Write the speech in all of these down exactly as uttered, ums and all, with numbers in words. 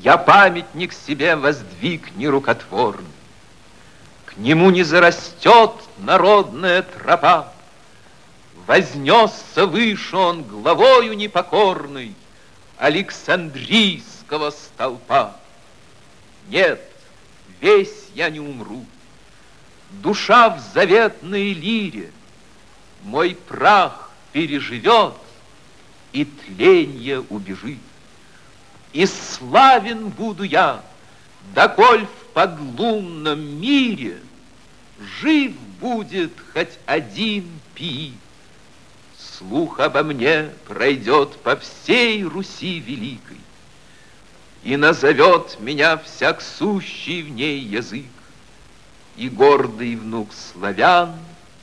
Я памятник себе воздвиг нерукотворный. К нему не зарастет народная тропа. Вознесся выше он главою непокорной Александрийского столпа. Нет, весь я не умру. Душа в заветной лире мой прах переживет, и тленье убежит. И славен буду я, доколь в поглумном мире жив будет хоть один пи. Слух обо мне пройдет по всей Руси великой, и назовет меня всяк сущий в ней язык, и гордый внук славян,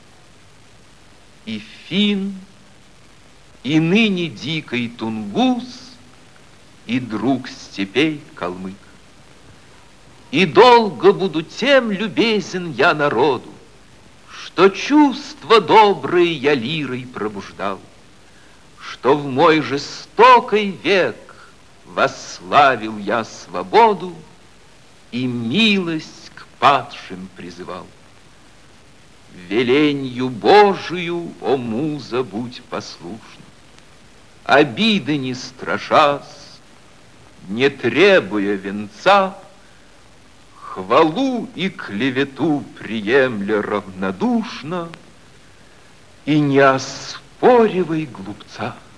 и фин, и ныне дикий тунгус, и друг степей калмык. И долго буду тем любезен я народу, что чувства добрые я лирой пробуждал, что в мой жестокий век восславил я свободу и милость к падшим призывал. Веленью Божию, о муза, будь послушна, обиды не страшась, не требуя венца, хвалу и клевету приемля равнодушно, и не оспоривай глупца.